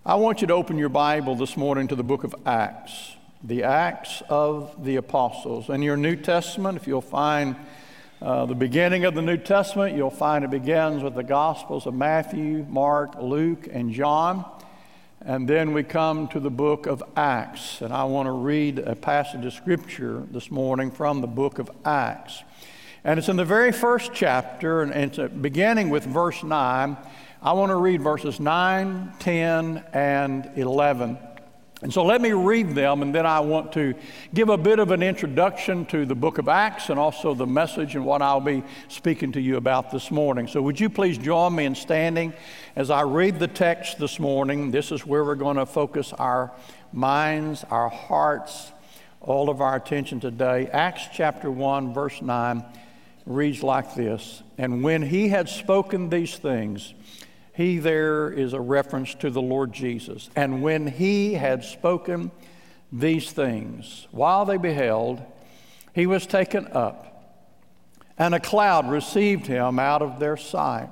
I want you to open your Bible this morning to the book of Acts, the Acts of the Apostles. In your New Testament, if you'll find the beginning of the New Testament, you'll find it begins with the Gospels of Matthew, Mark, Luke, and John. And then we come to the book of Acts. And I want to read a passage of Scripture this morning from the book of Acts. And it's in the very first chapter, and it's beginning with verse 9. I want to read verses 9, 10, and 11. And so let me read them, and then I want to give a bit of an introduction to the book of Acts and also the message and what I'll be speaking to you about this morning. So would you please join me in standing as I read the text this morning. This is where we're going to focus our minds, our hearts, all of our attention today. Acts chapter 1, verse 9 reads like this: "And when he had spoken these things," he there is a reference to the Lord Jesus. "And when he had spoken these things, while they beheld, he was taken up, and a cloud received him out of their sight.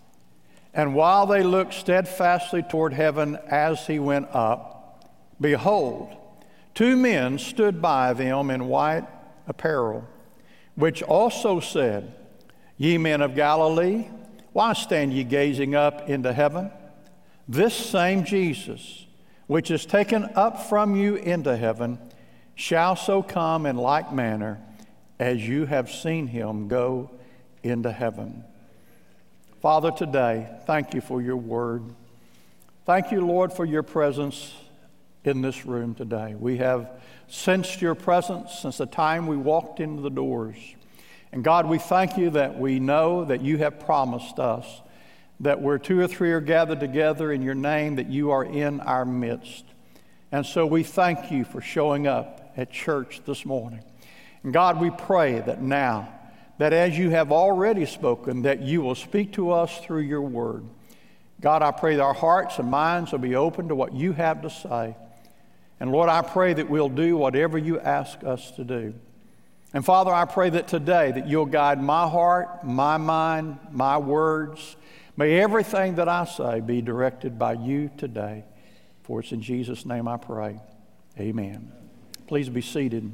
And while they looked steadfastly toward heaven as he went up, behold, two men stood by them in white apparel, which also said, Ye men of Galilee, why stand ye gazing up into heaven? This same Jesus, which is taken up from you into heaven, shall so come in like manner as you have seen him go into heaven." Father, today, thank you for your word. Thank you, Lord, for your presence in this room today. We have sensed your presence since the time we walked into the doors. And God, we thank you that we know that you have promised us that where two or three are gathered together in your name, that you are in our midst. And so we thank you for showing up at church this morning. And God, we pray that now, that as you have already spoken, that you will speak to us through your word. God, I pray that our hearts and minds will be open to what you have to say. And Lord, I pray that we'll do whatever you ask us to do. And Father, I pray that today that you'll guide my heart, my mind, my words. May everything that I say be directed by you today. For it's in Jesus' name I pray. Amen. Please be seated.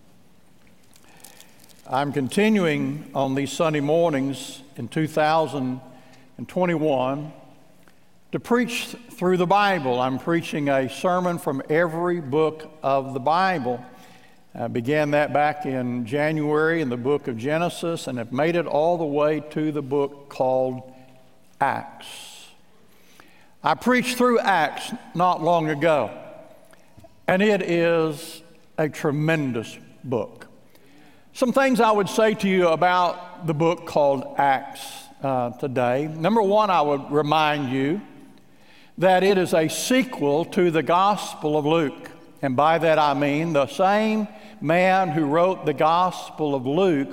I'm continuing on these Sunday mornings in 2021 to preach through the Bible. I'm preaching a sermon from every book of the Bible. I began that back in January in the book of Genesis and have made it all the way to the book called Acts. I preached through Acts not long ago, and it is a tremendous book. Some things I would say to you about the book called Acts today. Number one, I would remind you that it is a sequel to the Gospel of Luke. And by that I mean the same man who wrote the Gospel of Luke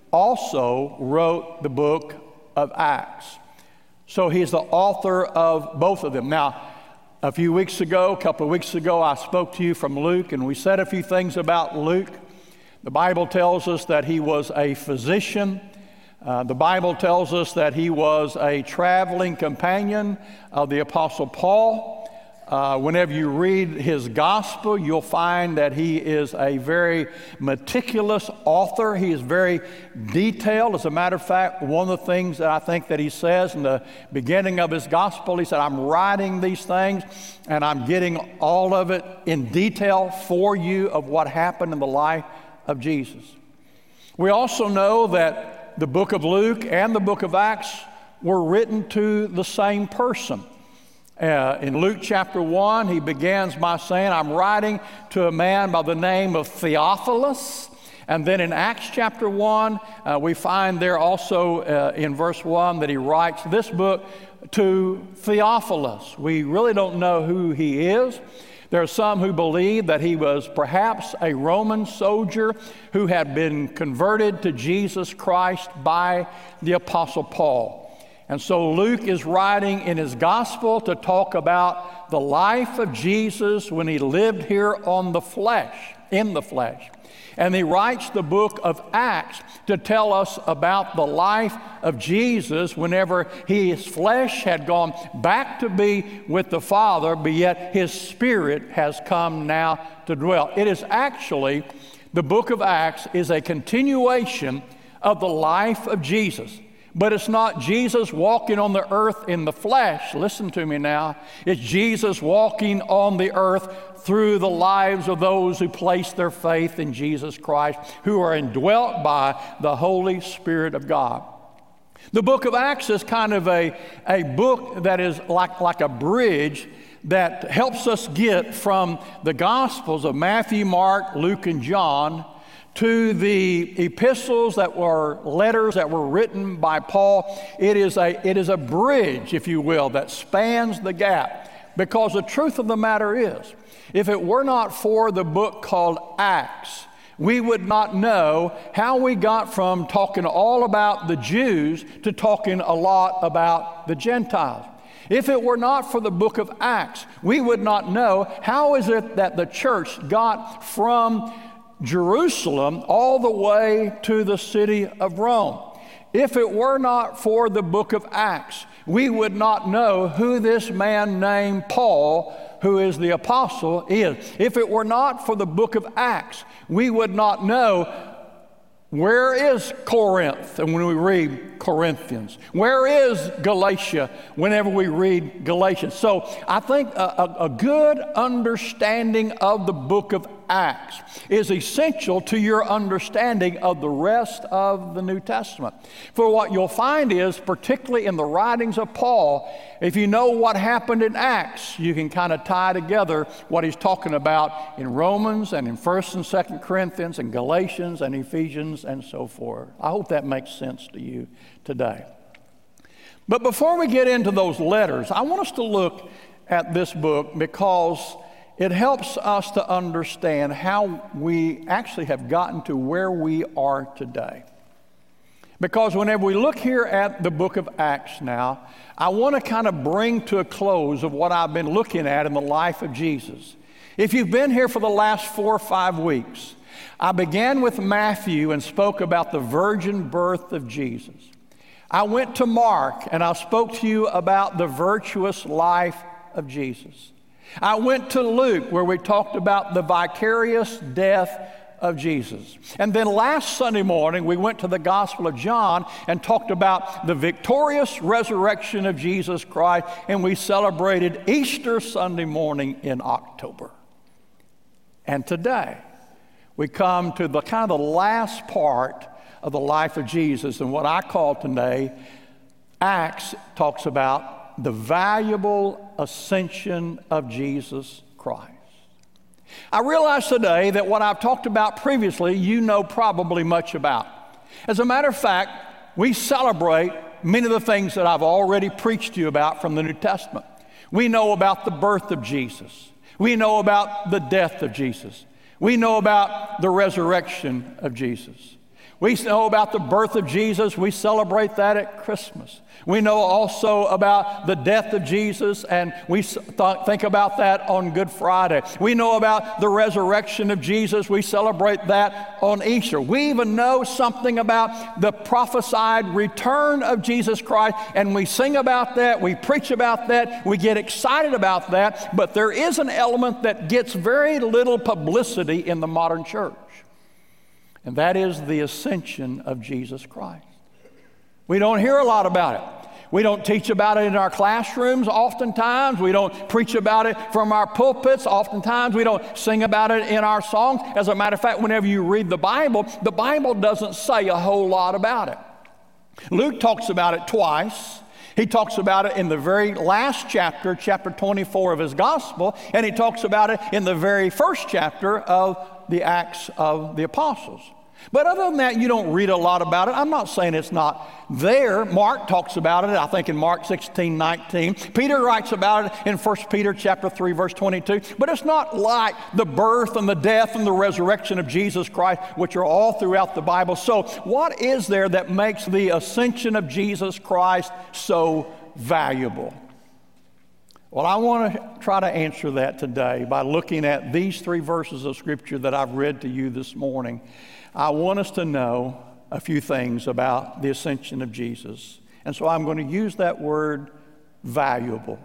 also wrote the book of Acts. So he's the author of both of them. Now, a couple of weeks ago, I spoke to you from Luke, and we said a few things about Luke. The Bible tells us that he was a physician. The Bible tells us that he was a traveling companion of the Apostle Paul. Whenever you read his gospel, you'll find that he is a very meticulous author. He is very detailed. As a matter of fact, one of the things that I think that he says in the beginning of his gospel, he said, I'm writing these things and I'm getting all of it in detail for you of what happened in the life of Jesus. We also know that the book of Luke and the book of Acts were written to the same person. In Luke chapter 1, he begins by saying, I'm writing to a man by the name of Theophilus. And then in Acts chapter 1, we find there also in verse 1 that he writes this book to Theophilus. We really don't know who he is. There are some who believe that he was perhaps a Roman soldier who had been converted to Jesus Christ by the Apostle Paul. And so Luke is writing in his gospel to talk about the life of Jesus when he lived here in the flesh. And he writes the book of Acts to tell us about the life of Jesus whenever his flesh had gone back to be with the Father, but yet his spirit has come now to dwell. It is actually, the book of Acts is a continuation of the life of Jesus. But it's not Jesus walking on the earth in the flesh. Listen to me now. It's Jesus walking on the earth through the lives of those who place their faith in Jesus Christ, who are indwelt by the Holy Spirit of God. The book of Acts is kind of a book that is like a bridge that helps us get from the Gospels of Matthew, Mark, Luke, and John to the epistles that were letters that were written by Paul. It is a bridge, if you will, that spans the gap. Because the truth of the matter is, if it were not for the book called Acts, we would not know how we got from talking all about the Jews to talking a lot about the Gentiles. If it were not for the book of Acts, we would not know how is it that the church got from Jerusalem all the way to the city of Rome. If it were not for the book of Acts, we would not know who this man named Paul, who is the apostle, is. If it were not for the book of Acts, we would not know where is Corinth, and when we read Corinthians, where is Galatia whenever we read Galatians. So I think a good understanding of the book of Acts is essential to your understanding of the rest of the New Testament. For what you'll find is, particularly in the writings of Paul, if you know what happened in Acts, you can kind of tie together what he's talking about in Romans and in 1st and 2nd Corinthians and Galatians and Ephesians and so forth. I hope that makes sense to you today. But before we get into those letters, I want us to look at this book because it helps us to understand how we actually have gotten to where we are today. Because whenever we look here at the book of Acts now, I want to kind of bring to a close of what I've been looking at in the life of Jesus. If you've been here for the last 4 or 5 weeks, I began with Matthew and spoke about the virgin birth of Jesus. I went to Mark and I spoke to you about the virtuous life of Jesus. I went to Luke where we talked about the vicarious death of Jesus. And then last Sunday morning, we went to the Gospel of John and talked about the victorious resurrection of Jesus Christ, and we celebrated Easter Sunday morning in October. And today, we come to the kind of the last part of the life of Jesus, and what I call today, Acts talks about the valuable ascension of Jesus Christ. I realize today that what I've talked about previously, you know probably much about. As a matter of fact, we celebrate many of the things that I've already preached to you about from the New Testament. We know about the birth of Jesus. We know about the death of Jesus. We know about the resurrection of Jesus. We know about the birth of Jesus. We celebrate that at Christmas. We know also about the death of Jesus, and we think about that on Good Friday. We know about the resurrection of Jesus. We celebrate that on Easter. We even know something about the prophesied return of Jesus Christ, and we sing about that. We preach about that. We get excited about that. But there is an element that gets very little publicity in the modern church. And that is the ascension of Jesus Christ. We don't hear a lot about it. We don't teach about it in our classrooms oftentimes. We don't preach about it from our pulpits oftentimes. We don't sing about it in our songs. As a matter of fact, whenever you read the Bible doesn't say a whole lot about it. Luke talks about it twice. He talks about it in the very last chapter, chapter 24 of his gospel, and he talks about it in the very first chapter of the Acts of the Apostles. But other than that, you don't read a lot about it. I'm not saying it's not there. Mark talks about it, I think, in Mark 16:19. Peter writes about it in 1 Peter chapter 3, verse 22. But it's not like the birth and the death and the resurrection of Jesus Christ, which are all throughout the Bible. So what is there that makes the ascension of Jesus Christ so valuable? Well, I want to try to answer that today by looking at these 3 verses of Scripture that I've read to you this morning. I want us to know a few things about the ascension of Jesus. And so I'm going to use that word valuable.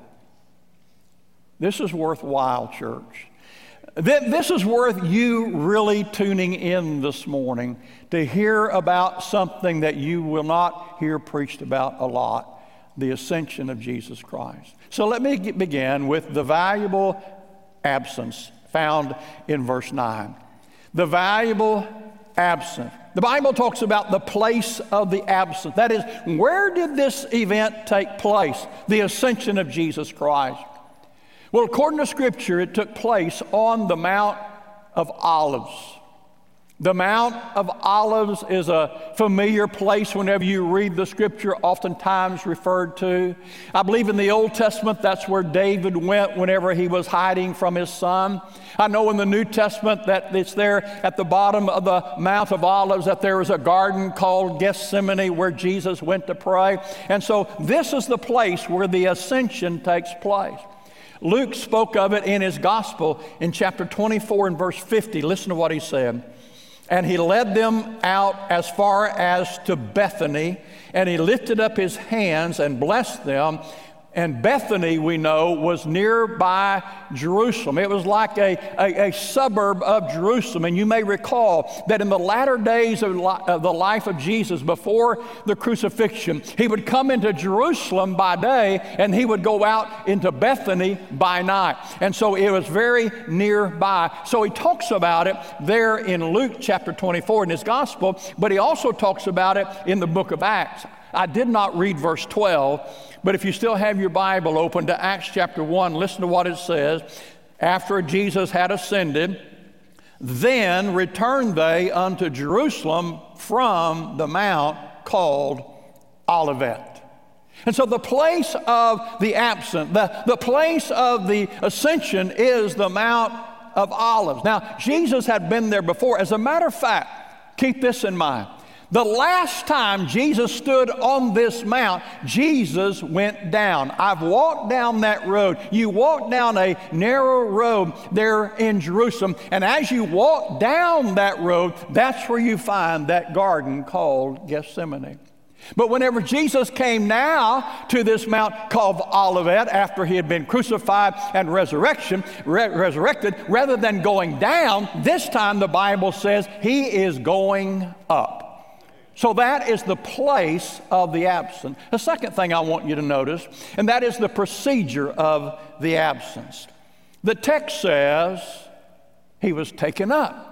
This is worthwhile, church. This is worth you really tuning in this morning to hear about something that you will not hear preached about a lot, the ascension of Jesus Christ. So let me begin with the valuable absence found in verse 9. The valuable absence. The Bible talks about the place of the absence. That is, where did this event take place? The ascension of Jesus Christ. Well, according to Scripture, it took place on the Mount of Olives. The Mount of Olives is a familiar place whenever you read the Scripture, oftentimes referred to. I believe in the Old Testament, that's where David went whenever he was hiding from his son. I know in the New Testament that it's there at the bottom of the Mount of Olives that there is a garden called Gethsemane where Jesus went to pray. And so this is the place where the ascension takes place. Luke spoke of it in his gospel in chapter 24 and verse 50. Listen to what he said. And he led them out as far as to Bethany, and he lifted up his hands and blessed them. And Bethany, we know, was nearby Jerusalem. It was like a suburb of Jerusalem. And you may recall that in the latter days of the life of Jesus, before the crucifixion, he would come into Jerusalem by day, and he would go out into Bethany by night. And so it was very nearby. So he talks about it there in Luke chapter 24 in his gospel, but he also talks about it in the book of Acts. I did not read verse 12, but if you still have your Bible open to Acts chapter 1, listen to what it says. After Jesus had ascended, then returned they unto Jerusalem from the mount called Olivet. And so the place of the absent, the place of the ascension is the Mount of Olives. Now, Jesus had been there before. As a matter of fact, keep this in mind. The last time Jesus stood on this mount, Jesus went down. I've walked down that road. You walk down a narrow road there in Jerusalem, and as you walk down that road, that's where you find that garden called Gethsemane. But whenever Jesus came now to this mount called Olivet, after he had been crucified and resurrected, rather than going down, this time the Bible says he is going up. So that is the place of the absent. The second thing I want you to notice, and that is the procedure of the absence. The text says he was taken up.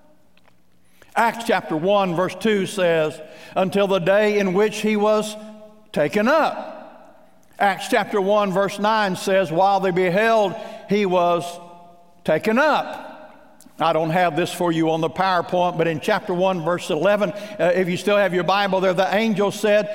Acts chapter 1 verse 2 says, until the day in which he was taken up. Acts chapter 1 verse 9 says, while they beheld, he was taken up. I don't have this for you on the PowerPoint, but in chapter 1, verse 11, if you still have your Bible there, the angel said,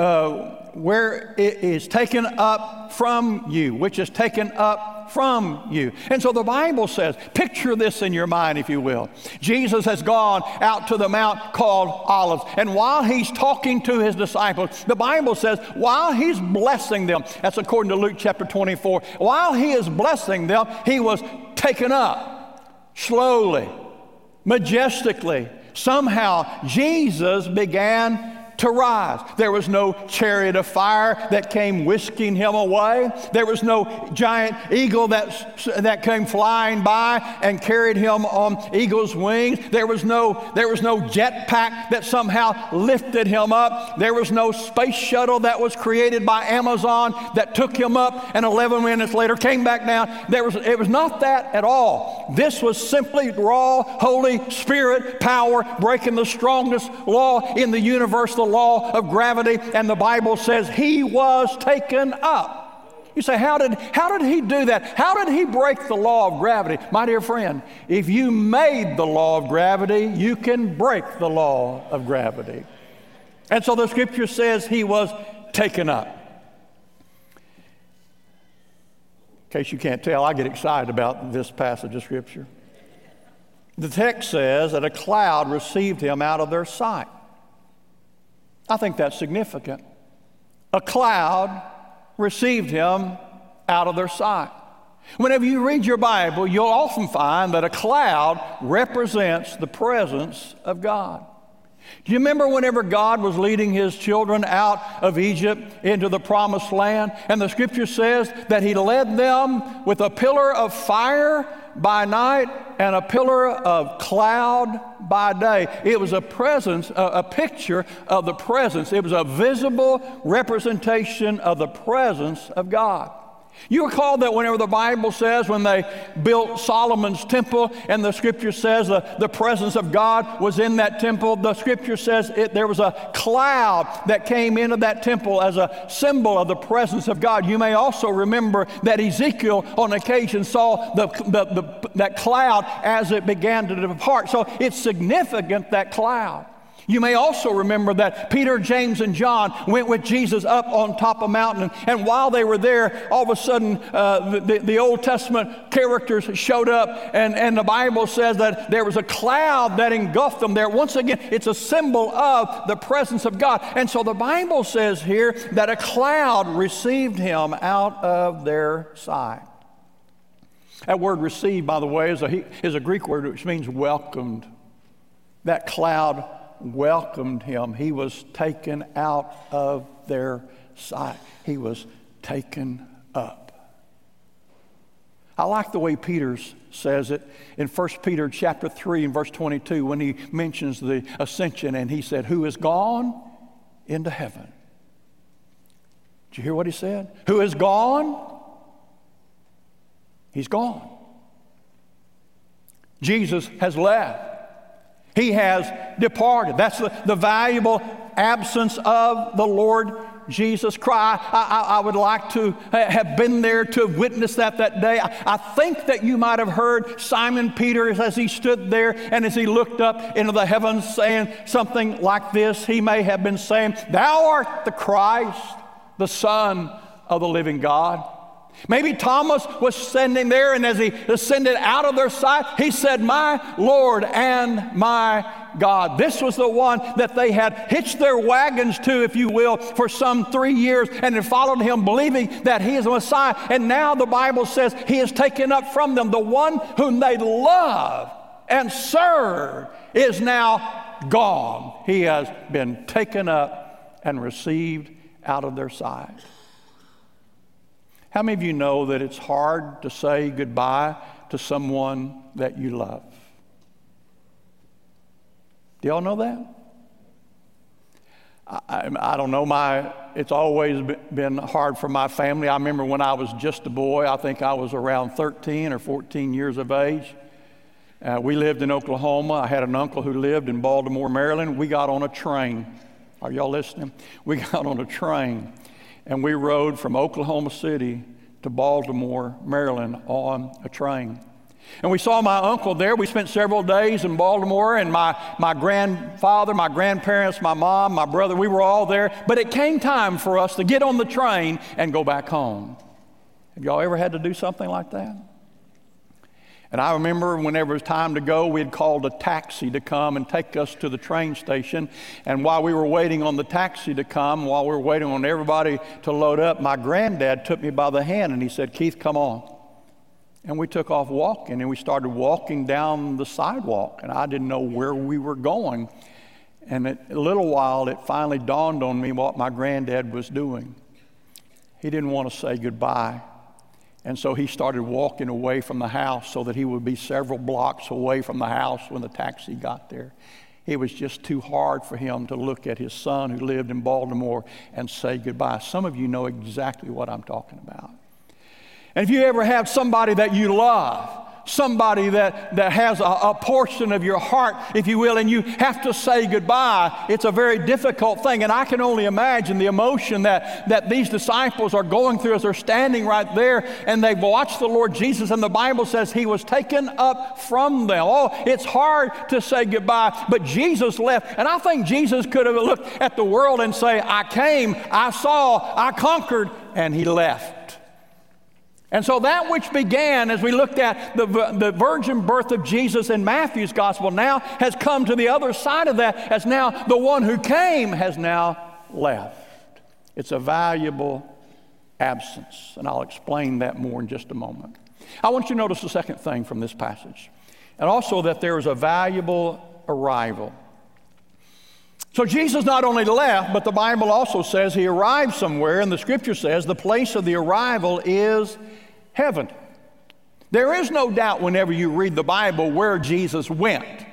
where it is taken up from you, which is taken up from you. And so the Bible says, picture this in your mind, if you will. Jesus has gone out to the mount called Olives, and while he's talking to his disciples, the Bible says, while he's blessing them, that's according to Luke chapter 24, while he is blessing them, he was taken up. Slowly, majestically, somehow Jesus began to rise. There was no chariot of fire that came whisking him away. There was no giant eagle that came flying by and carried him on eagle's wings. There was no jetpack that somehow lifted him up. There was no space shuttle that was created by Amazon that took him up and 11 minutes later came back down. It was not that at all. This was simply raw Holy Spirit power breaking the strongest law in the universe, the law of gravity, and the Bible says he was taken up. You say, how did he do that? How did he break the law of gravity? My dear friend, if you made the law of gravity, you can break the law of gravity. And so the scripture says he was taken up. In case you can't tell, I get excited about this passage of scripture. The text says that a cloud received him out of their sight. I think that's significant. A cloud received him out of their sight. Whenever you read your Bible, you'll often find that a cloud represents the presence of God. Do you remember whenever God was leading his children out of Egypt into the promised land? And the scripture says that he led them with a pillar of fire by night and a pillar of cloud by day. It was a presence, a picture of the presence. It was a visible representation of the presence of God. You recall that whenever the Bible says when they built Solomon's temple and the scripture says the presence of God was in that temple, the scripture says there was a cloud that came into that temple as a symbol of the presence of God. You may also remember that Ezekiel on occasion saw that cloud as it began to depart. So it's significant, that cloud. You may also remember that Peter, James, and John went with Jesus up on top of a mountain. And while they were there, all of a sudden, the Old Testament characters showed up. And the Bible says that there was a cloud that engulfed them there. Once again, it's a symbol of the presence of God. And so the Bible says here that a cloud received him out of their sight. That word received, by the way, is a Greek word which means welcomed. That cloud welcomed him. He was taken out of their sight. He was taken up. I like the way Peter says it in 1 Peter chapter 3 and verse 22 when he mentions the ascension, and he said, who is gone into heaven. Did you hear what he said? Who is gone? He's gone. Jesus has left. He has departed. That's the valuable absence of the Lord Jesus Christ. I would like to have been there to have witnessed that day. I think that you might have heard Simon Peter as he stood there and as he looked up into the heavens saying something like this. He may have been saying, "Thou art the Christ, the Son of the living God." Maybe Thomas was standing there, and as he ascended out of their sight, he said, "My Lord and my God." This was the one that they had hitched their wagons to, if you will, for some 3 years, and had followed him, believing that he is the Messiah. And now the Bible says he is taken up from them. The one whom they love and serve is now gone. He has been taken up and received out of their sight. How many of you know that it's hard to say goodbye to someone that you love? Do y'all know that? I don't know. It's always been hard for my family. I remember when I was just a boy, I think I was around 13 or 14 years of age. We lived in Oklahoma. I had an uncle who lived in Baltimore, Maryland. We got on a train. Are y'all listening? We got on a train. And we rode from Oklahoma City to Baltimore, Maryland on a train. And we saw my uncle there. We spent several days in Baltimore, and my grandfather, my grandparents, my mom, my brother, we were all there. But it came time for us to get on the train and go back home. Have y'all ever had to do something like that? And I remember whenever it was time to go, we had called a taxi to come and take us to the train station. And while we were waiting on the taxi to come, while we were waiting on everybody to load up, my granddad took me by the hand and he said, "Keith, come on." And we took off walking, and we started walking down the sidewalk, and I didn't know where we were going. And in a little while, it finally dawned on me what my granddad was doing. He didn't want to say goodbye. And so he started walking away from the house so that he would be several blocks away from the house when the taxi got there. It was just too hard for him to look at his son who lived in Baltimore and say goodbye. Some of you know exactly what I'm talking about. And if you ever have somebody that you love, somebody that has a portion of your heart, if you will, and you have to say goodbye, it's a very difficult thing. And I can only imagine the emotion that these disciples are going through as they're standing right there and they've watched the Lord Jesus, and the Bible says he was taken up from them. Oh, it's hard to say goodbye, but Jesus left. And I think Jesus could have looked at the world and say, "I came, I saw, I conquered," and he left. And so that which began as we looked at the virgin birth of Jesus in Matthew's gospel now has come to the other side of that, as now the one who came has now left. It's a valuable absence. And I'll explain that more in just a moment. I want you to notice the second thing from this passage, and also that there is a valuable arrival. So Jesus not only left, but the Bible also says he arrived somewhere, and the scripture says the place of the arrival is heaven. There is no doubt whenever you read the Bible where Jesus went.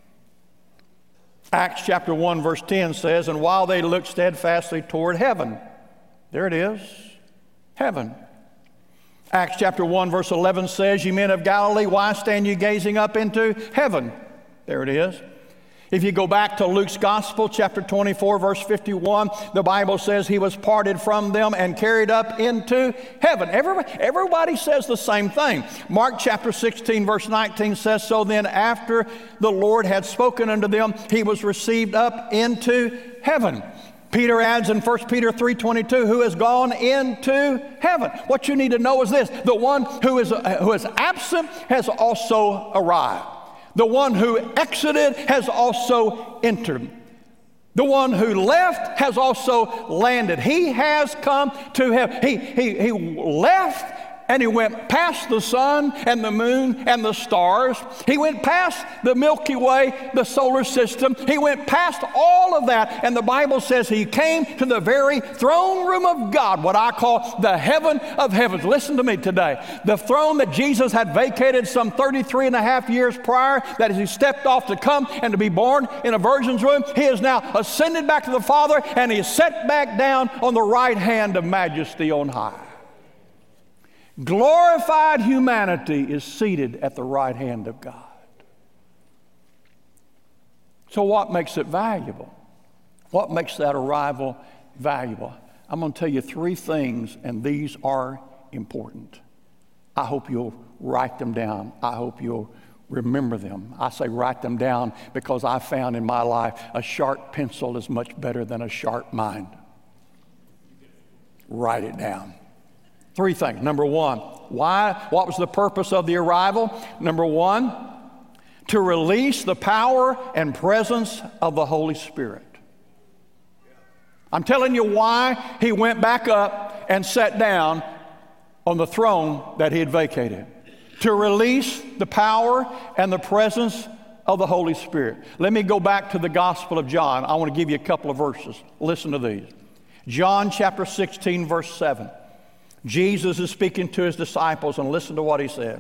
Acts chapter 1 verse 10 says, and while they looked steadfastly toward heaven, there it is, heaven. Acts chapter 1 verse 11 says, ye men of Galilee, why stand you gazing up into heaven? There it is. If you go back to Luke's Gospel, chapter 24, verse 51, the Bible says he was parted from them and carried up into heaven. Everybody says the same thing. Mark chapter 16, verse 19 says, so then after the Lord had spoken unto them, he was received up into heaven. Peter adds in 1 Peter 3:22, who has gone into heaven. What you need to know is this, the one who is absent has also arrived. The one who exited has also entered. The one who left has also landed. He has come to heaven. He left and he went past the sun and the moon and the stars. He went past the Milky Way, the solar system. He went past all of that. And the Bible says he came to the very throne room of God, what I call the heaven of heavens. Listen to me today. The throne that Jesus had vacated some 33 and a half years prior, that as he stepped off to come and to be born in a virgin's womb, he is now ascended back to the Father, and he is set back down on the right hand of majesty on high. Glorified humanity is seated at the right hand of God. So what makes it valuable? What makes that arrival valuable? I'm going to tell you three things, and these are important. I hope you'll write them down. I hope you'll remember them. I say write them down because I found in my life a sharp pencil is much better than a sharp mind. Write it down. Three things. Number one, why? What was the purpose of the arrival? Number one, to release the power and presence of the Holy Spirit. I'm telling you why he went back up and sat down on the throne that he had vacated. To release the power and the presence of the Holy Spirit. Let me go back to the Gospel of John. I want to give you a couple of verses. Listen to these. John chapter 16, verse 7. Jesus is speaking to his disciples, and listen to what he said.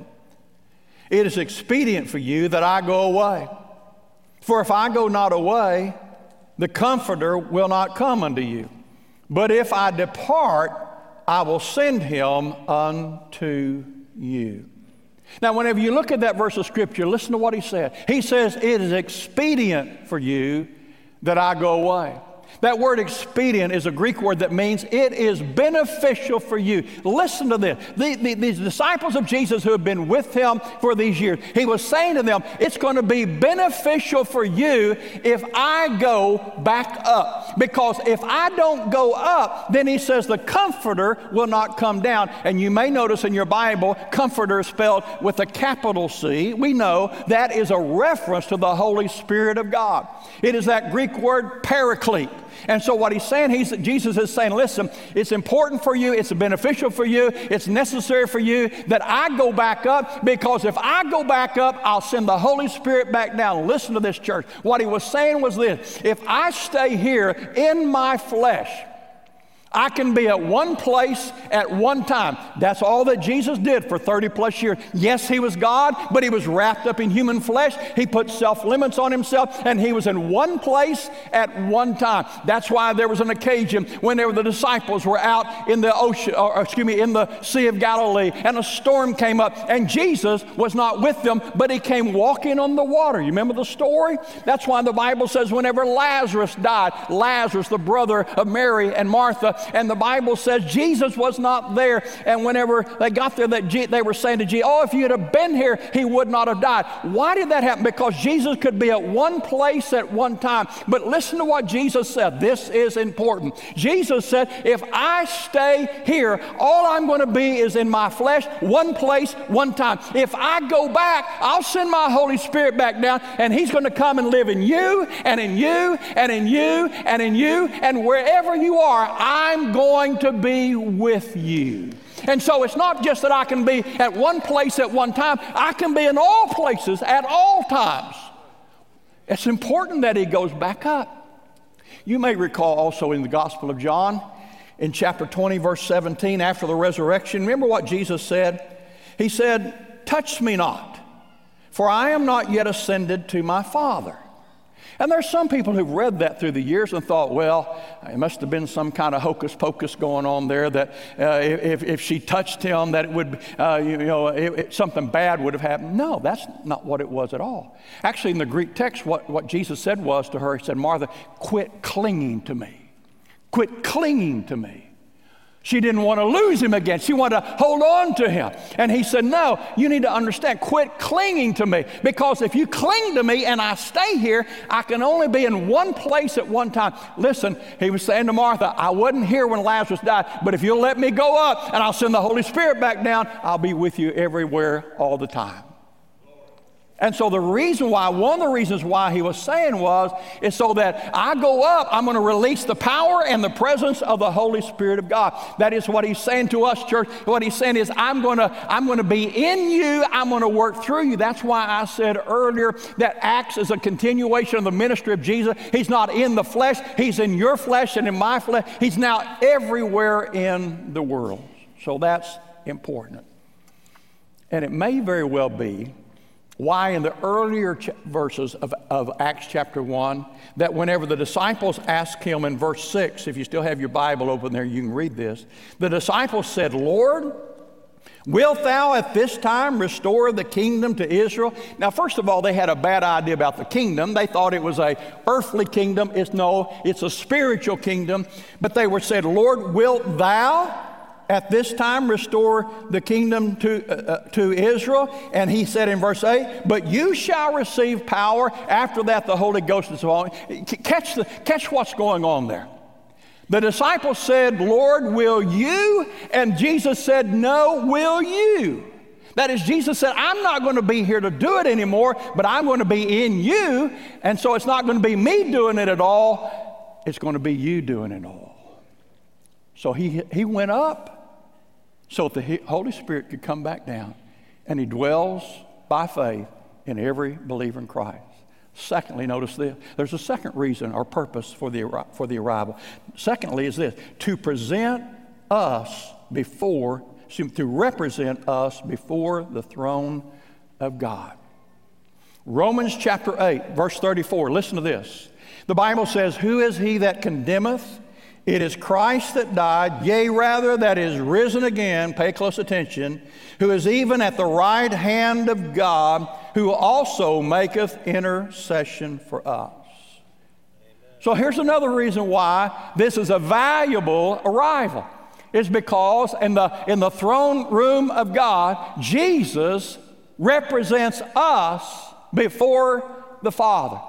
It is expedient for you that I go away. For if I go not away, the Comforter will not come unto you. But if I depart, I will send him unto you. Now, whenever you look at that verse of Scripture, listen to what he said. He says, it is expedient for you that I go away. That word expedient is a Greek word that means it is beneficial for you. Listen to this. These disciples of Jesus who have been with him for these years, he was saying to them, it's going to be beneficial for you if I go back up. Because if I don't go up, then he says the Comforter will not come down. And you may notice in your Bible, Comforter is spelled with a capital C. We know that is a reference to the Holy Spirit of God. It is that Greek word paraclete. And so what he's saying, Jesus is saying, listen, it's important for you, it's beneficial for you, it's necessary for you that I go back up, because if I go back up, I'll send the Holy Spirit back down. Listen to this, church. What he was saying was this: if I stay here in my flesh, I can be at one place at one time. That's all that Jesus did for 30 plus years. Yes, he was God, but he was wrapped up in human flesh. He put self-limits on himself, and he was in one place at one time. That's why there was an occasion whenever the disciples were out in the ocean, in the Sea of Galilee, and a storm came up, and Jesus was not with them, but he came walking on the water. You remember the story? That's why the Bible says whenever Lazarus died, Lazarus, the brother of Mary and Martha, and the Bible says Jesus was not there. And whenever they got there, they were saying to Jesus, oh, if you'd have been here, he would not have died. Why did that happen? Because Jesus could be at one place at one time. But listen to what Jesus said. This is important. Jesus said, if I stay here, all I'm going to be is in my flesh, one place, one time. If I go back, I'll send my Holy Spirit back down, and he's going to come and live in you, and in you, and in you, and in you, and wherever you are, I I'm going to be with you. And so it's not just that I can be at one place at one time. I can be in all places at all times. It's important that he goes back up. You may recall also in the Gospel of John, in chapter 20, verse 17, after the resurrection, remember what Jesus said? He said, touch me not, for I am not yet ascended to my Father. And there's some people who've read that through the years and thought, well, it must have been some kind of hocus pocus going on there, that if she touched him, that it would, something bad would have happened. No, that's not what it was at all. Actually, in the Greek text, what Jesus said was to her, he said, Martha, quit clinging to me. Quit clinging to me. She didn't want to lose him again. She wanted to hold on to him. And he said, no, you need to understand, quit clinging to me. Because if you cling to me and I stay here, I can only be in one place at one time. Listen, he was saying to Martha, I wasn't here when Lazarus died, but if you'll let me go up and I'll send the Holy Spirit back down, I'll be with you everywhere all the time. And so one of the reasons why he was saying is so that I go up, I'm going to release the power and the presence of the Holy Spirit of God. That is what he's saying to us, church. What he's saying is, I'm going to be in you. I'm going to work through you. That's why I said earlier that Acts is a continuation of the ministry of Jesus. He's not in the flesh. He's in your flesh and in my flesh. He's now everywhere in the world. So that's important. And it may very well be why in the earlier verses of Acts chapter 1, that whenever the disciples asked him in verse 6, if you still have your Bible open there, you can read this. The disciples said, Lord, wilt thou at this time restore the kingdom to Israel? Now, first of all, they had a bad idea about the kingdom. They thought it was a earthly kingdom. It's a spiritual kingdom. But they were said, Lord, wilt thou at this time restore the kingdom to Israel? And he said in verse 8, but you shall receive power. After that, the Holy Ghost is on. Catch what's going on there. The disciples said, Lord, will you? And Jesus said, no, will you? That is, Jesus said, I'm not going to be here to do it anymore, but I'm going to be in you. And so it's not going to be me doing it at all. It's going to be you doing it all. So he went up so that the Holy Spirit could come back down, and he dwells by faith in every believer in Christ. Secondly, notice this. There's a second reason or purpose for the arrival. Secondly is this, to represent us before the throne of God. Romans chapter 8, verse 34, listen to this. The Bible says, who is he that condemneth? It is Christ that died, yea, rather, that is risen again, pay close attention, who is even at the right hand of God, who also maketh intercession for us. Amen. So here's another reason why this is a valuable arrival. It's because in the throne room of God, Jesus represents us before the Father.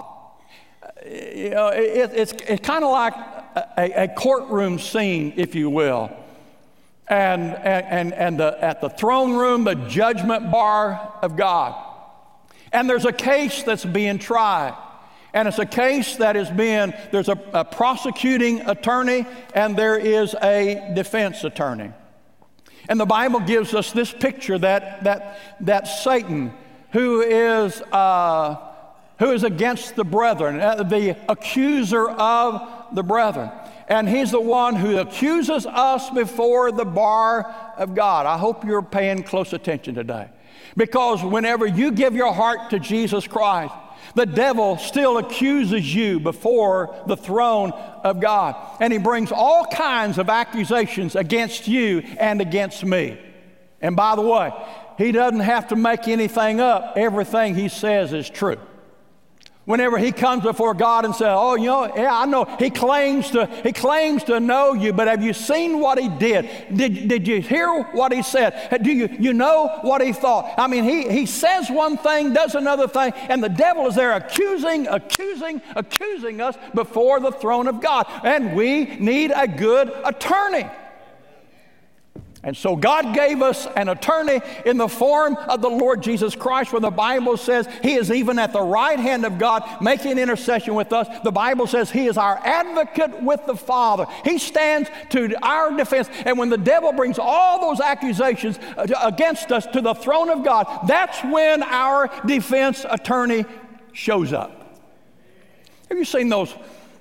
It's kind of like a courtroom scene, if you will. And at the throne room, the judgment bar of God. And there's a case that's being tried. And it's a case that there's a prosecuting attorney and there is a defense attorney. And the Bible gives us this picture that Satan, who is against the brethren, the accuser of the brethren. And he's the one who accuses us before the bar of God. I hope you're paying close attention today. Because whenever you give your heart to Jesus Christ, the devil still accuses you before the throne of God. And he brings all kinds of accusations against you and against me. And by the way, he doesn't have to make anything up. Everything he says is true. Whenever he comes before God and says, oh, I know, he claims to know you, but have you seen what he did? Did you hear what he said? Do you know what he thought? I mean, he says one thing, does another thing, and the devil is there accusing us before the throne of God. And we need a good attorney. And so God gave us an attorney in the form of the Lord Jesus Christ, where the Bible says he is even at the right hand of God making intercession with us. The Bible says he is our advocate with the Father. He stands to our defense. And when the devil brings all those accusations against us to the throne of God, that's when our defense attorney shows up. Have you seen those?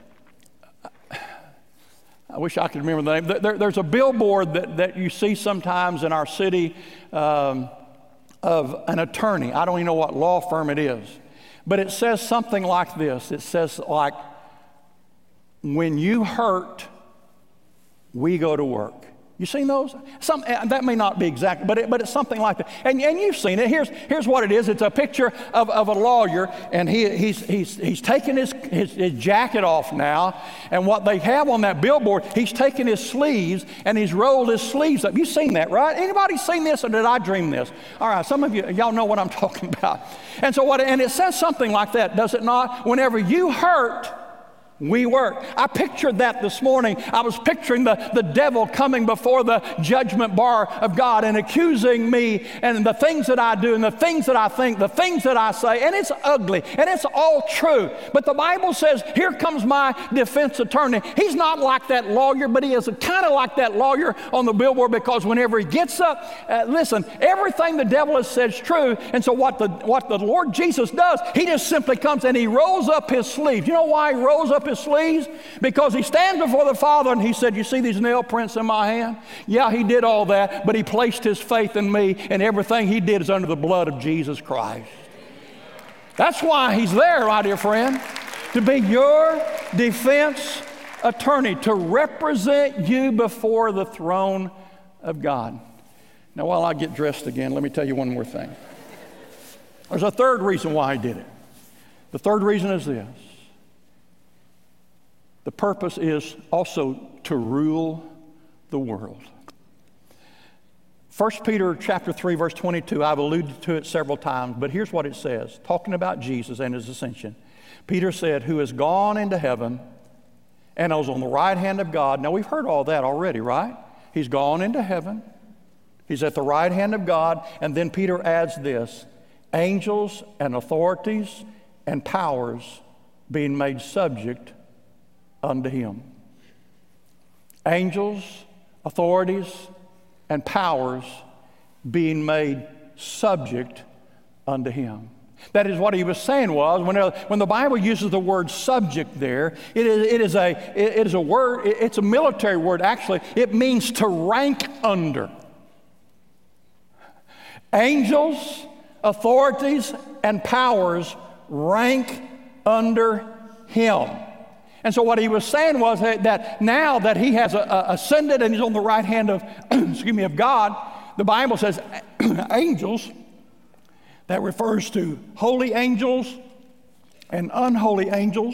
I wish I could remember the name. There's a billboard that you see sometimes in our city of an attorney. I don't even know what law firm it is. But it says something like this. It says like, when you hurt, we go to work. You seen those? That may not be exact, but it's something like that. And you've seen it. Here's what it is. It's a picture of a lawyer, and he's taken his jacket off now. And what they have on that billboard, he's taken his sleeves and he's rolled his sleeves up. You've seen that, right? Anybody seen this, or did I dream this? All right, some of y'all know what I'm talking about. And so and it says something like that, does it not? Whenever you hurt, we work. I pictured that this morning. I was picturing the devil coming before the judgment bar of God and accusing me and the things that I do and the things that I think, the things that I say, and it's ugly and it's all true. But the Bible says, here comes my defense attorney. He's not like that lawyer, but he is kind of like that lawyer on the billboard, because whenever he gets up, listen, everything the devil has said is true. And so what the Lord Jesus does, he just simply comes and he rolls up his sleeves. You know why he rolls up his sleeves? Because he stands before the Father and he said, you see these nail prints in my hand? Yeah, he did all that, but he placed his faith in me, and everything he did is under the blood of Jesus Christ. That's why he's there, my dear friend, to be your defense attorney, to represent you before the throne of God. Now, while I get dressed again, let me tell you one more thing. There's a third reason why he did it. The third reason is this. The purpose is also to rule the world. 1 Peter chapter 3, verse 22, I've alluded to it several times, but here's what it says, talking about Jesus and his ascension. Peter said, who has gone into heaven and is on the right hand of God. Now, we've heard all that already, right? He's gone into heaven. He's at the right hand of God. And then Peter adds this, angels and authorities and powers being made subject unto him. Angels, authorities, and powers being made subject unto him. That is what he was saying was, when the Bible uses the word subject there, it is a word, it's a military word actually. It means to rank under. Angels, authorities, and powers rank under him. And so what he was saying was that now that he has ascended and he's on the right hand of, of God, the Bible says angels, that refers to holy angels and unholy angels.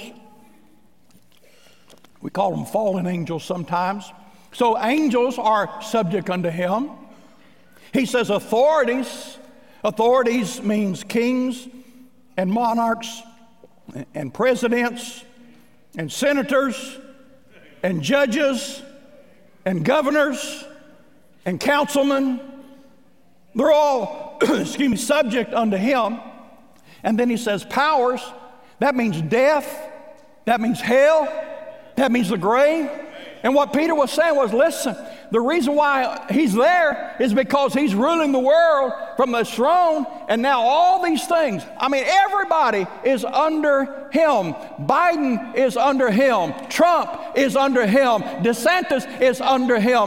We call them fallen angels sometimes. So angels are subject unto him. He says authorities. Authorities means kings and monarchs and presidents and senators and judges and governors and councilmen. They're all, subject unto him. And then he says powers. That means death. That means hell. That means the grave. And what Peter was saying was, listen, the reason why he's there is because he's ruling the world from the throne, and now all these things, everybody is under him. Biden is under him. Trump is under him. DeSantis is under him.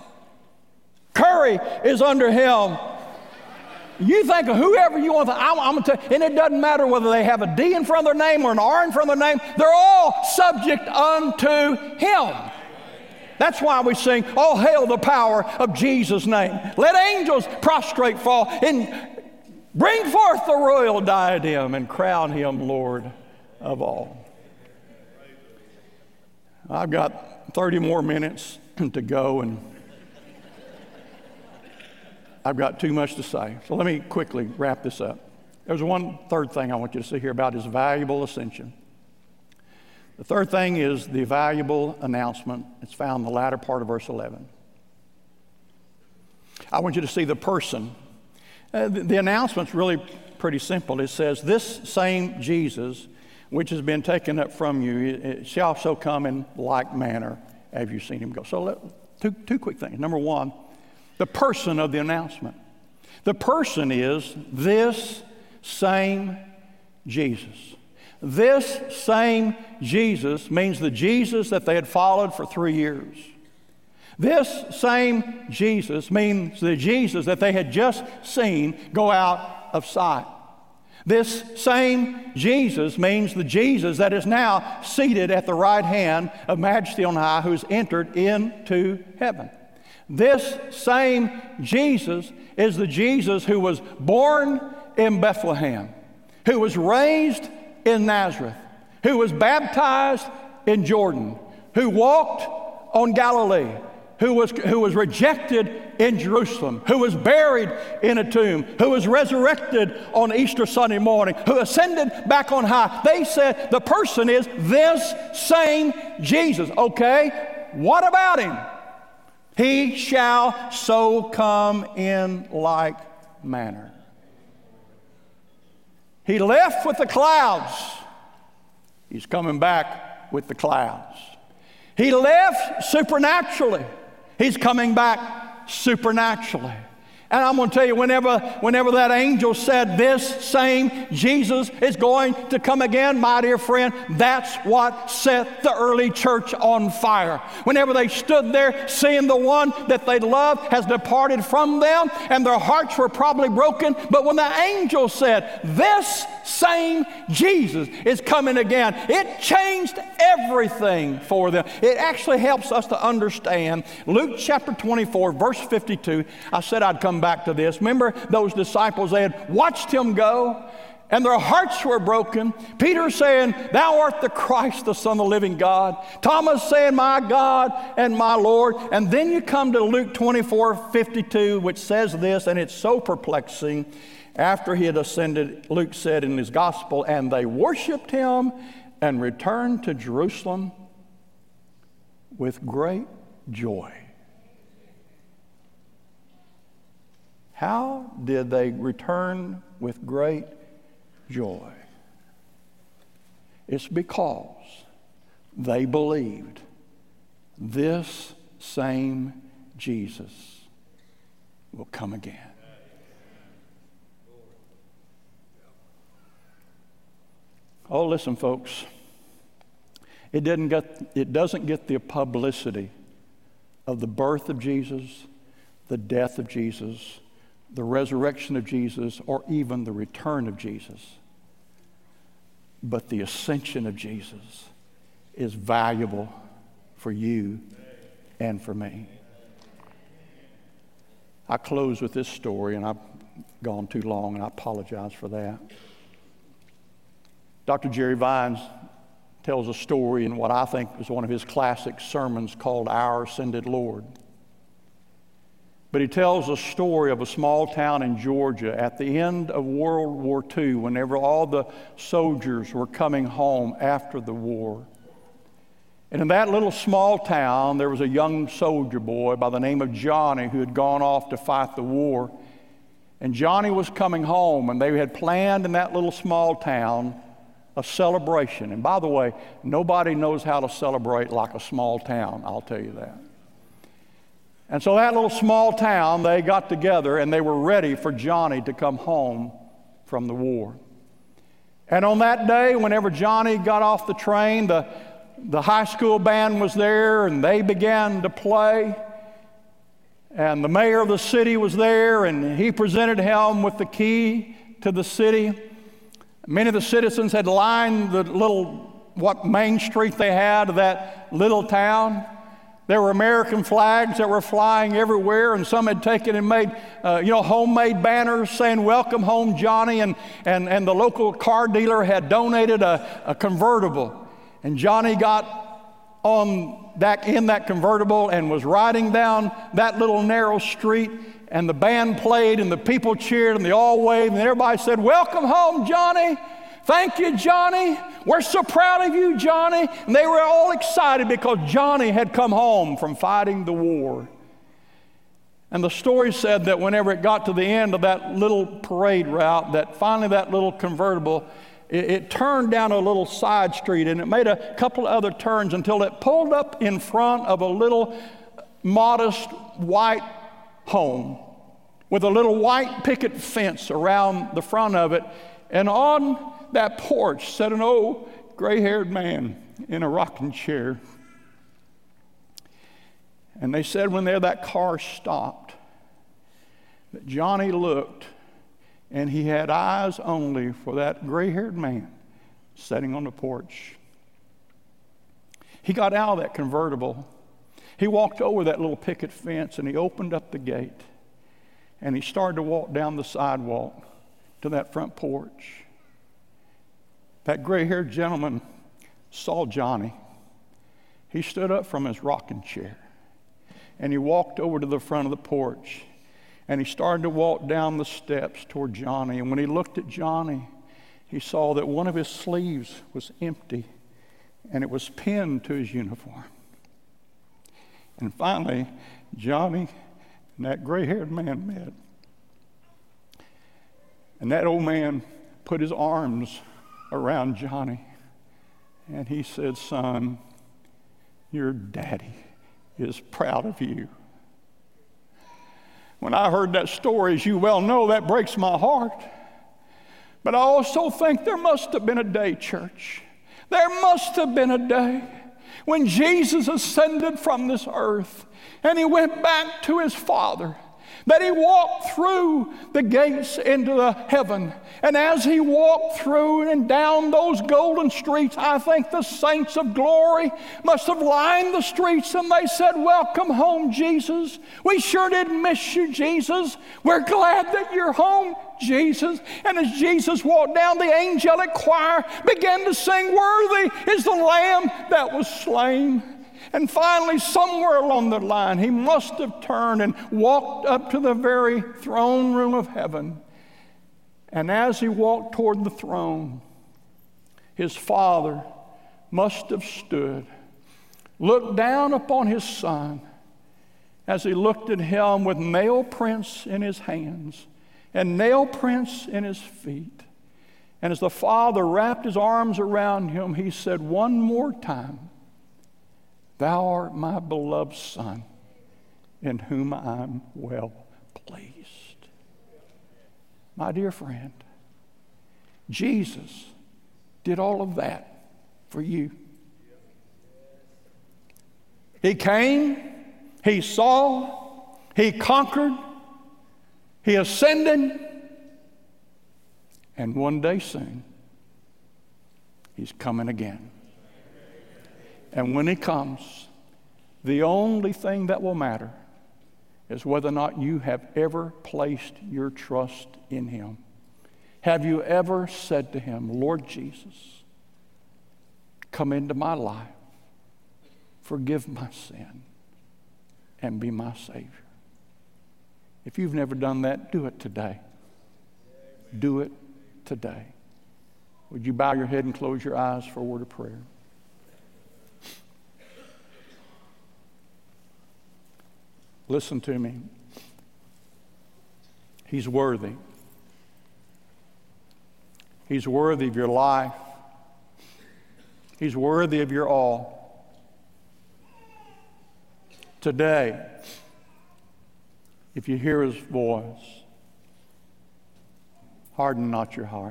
Curry is under him. You think of whoever you want to, I'm going to tell you, and it doesn't matter whether they have a D in front of their name or an R in front of their name, they're all subject unto him. That's why we sing, oh, hail the power of Jesus' name. Let angels prostrate fall and bring forth the royal diadem and crown him Lord of all. I've got 30 more minutes to go, and I've got too much to say. So let me quickly wrap this up. There's one third thing I want you to see here about his valuable ascension. The third thing is the valuable announcement. It's found in the latter part of verse 11. I want you to see the person. The announcement's really pretty simple. It says, this same Jesus, which has been taken up from you, it shall so come in like manner as you've seen him go. So two quick things. Number one, the person of the announcement. The person is this same Jesus. This same Jesus means the Jesus that they had followed for 3 years. This same Jesus means the Jesus that they had just seen go out of sight. This same Jesus means the Jesus that is now seated at the right hand of Majesty on high, who's entered into heaven. This same Jesus is the Jesus who was born in Bethlehem, who was raised in Nazareth, who was baptized in Jordan, who walked on Galilee, who was rejected in Jerusalem, who was buried in a tomb, who was resurrected on Easter Sunday morning, who ascended back on high. They said the person is this same Jesus. Okay, what about him? He shall so come in like manner. He left with the clouds. He's coming back with the clouds. He left supernaturally. He's coming back supernaturally. And I'm going to tell you, whenever that angel said this same Jesus is going to come again, my dear friend, that's what set the early church on fire. Whenever they stood there seeing the one that they loved has departed from them and their hearts were probably broken, but when the angel said, this same Jesus is coming again, it changed everything for them. It actually helps us to understand Luke chapter 24, verse 52. I said I'd come back to this. Remember those disciples, they had watched him go and their hearts were broken. Peter saying, thou art the Christ, the Son of the living God. Thomas saying, my God and my Lord. And then you come to Luke 24:52, which says this, and it's so perplexing. After he had ascended, Luke said in his gospel, and they worshiped him and returned to Jerusalem with great joy. How did they return with great joy? It's because they believed this same Jesus will come again. Oh, listen, folks. It doesn't get the publicity of the birth of Jesus, the death of Jesus, the resurrection of Jesus, or even the return of Jesus. But the ascension of Jesus is valuable for you and for me. I close with this story, and I've gone too long, and I apologize for that. Dr. Jerry Vines tells a story in what I think is one of his classic sermons called Our Ascended Lord. But he tells a story of a small town in Georgia at the end of World War II, whenever all the soldiers were coming home after the war. And in that little small town, there was a young soldier boy by the name of Johnny who had gone off to fight the war. And Johnny was coming home, and they had planned in that little small town a celebration. And by the way, nobody knows how to celebrate like a small town, I'll tell you that. And so that little small town, they got together and they were ready for Johnny to come home from the war. And on that day, whenever Johnny got off the train, the high school band was there and they began to play. And the mayor of the city was there and he presented him with the key to the city. Many of the citizens had lined the what main street they had of that little town. There were American flags that were flying everywhere, and some had taken and made, homemade banners saying, welcome home, Johnny, and the local car dealer had donated a convertible. And Johnny got in that convertible and was riding down that little narrow street, and the band played, and the people cheered, and they all waved, and everybody said, welcome home, Johnny. Thank you, Johnny. We're so proud of you, Johnny. And they were all excited because Johnny had come home from fighting the war. And the story said that whenever it got to the end of that little parade route, that finally that little convertible, it turned down a little side street, and it made a couple of other turns until it pulled up in front of a little modest white home with a little white picket fence around the front of it. And on that porch sat an old gray-haired man in a rocking chair. And they said when that car stopped, that Johnny looked, and he had eyes only for that gray-haired man sitting on the porch. He got out of that convertible. He walked over that little picket fence, and he opened up the gate, and he started to walk down the sidewalk to that front porch. That gray-haired gentleman saw Johnny. He stood up from his rocking chair, and he walked over to the front of the porch, and he started to walk down the steps toward Johnny. And when he looked at Johnny, he saw that one of his sleeves was empty, and it was pinned to his uniform. And finally, Johnny and that gray-haired man met. And that old man put his arms around Johnny, and he said, "Son, your daddy is proud of you." When I heard that story, as you well know, that breaks my heart. But I also think there must have been a day, church. There must have been a day when Jesus ascended from this earth and he went back to his Father, that he walked through the gates into the heaven. And as he walked through and down those golden streets, I think the saints of glory must have lined the streets, and they said, "Welcome home, Jesus. We sure did miss you, Jesus. We're glad that you're home, Jesus." And as Jesus walked down, the angelic choir began to sing, "Worthy is the Lamb that was slain." And finally, somewhere along the line, he must have turned and walked up to the very throne room of heaven. And as he walked toward the throne, his Father must have stood, looked down upon his Son as he looked at him with nail prints in his hands and nail prints in his feet. And as the Father wrapped his arms around him, he said one more time, "Thou art my beloved Son, in whom I'm well pleased." My dear friend, Jesus did all of that for you. He came, he saw, he conquered, he ascended, and one day soon, he's coming again. And when he comes, the only thing that will matter is whether or not you have ever placed your trust in him. Have you ever said to him, "Lord Jesus, come into my life, forgive my sin, and be my Savior"? If you've never done that, do it today. Do it today. Would you bow your head and close your eyes for a word of prayer? Listen to me. He's worthy. He's worthy of your life. He's worthy of your all. Today, if you hear his voice, harden not your heart.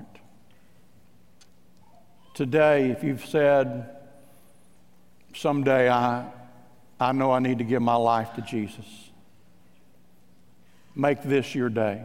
Today, if you've said, "Someday I know I need to give my life to Jesus," make this your day.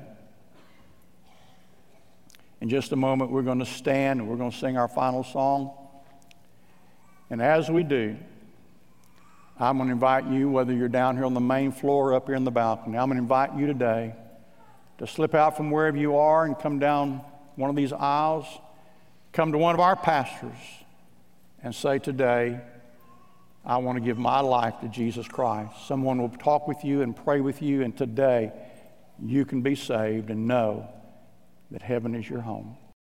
In just a moment, we're going to stand and we're going to sing our final song. And as we do, I'm going to invite you, whether you're down here on the main floor or up here in the balcony, I'm going to invite you today to slip out from wherever you are and come down one of these aisles, come to one of our pastors and say, "Today, I want to give my life to Jesus Christ." Someone will talk with you and pray with you, and today you can be saved and know that heaven is your home.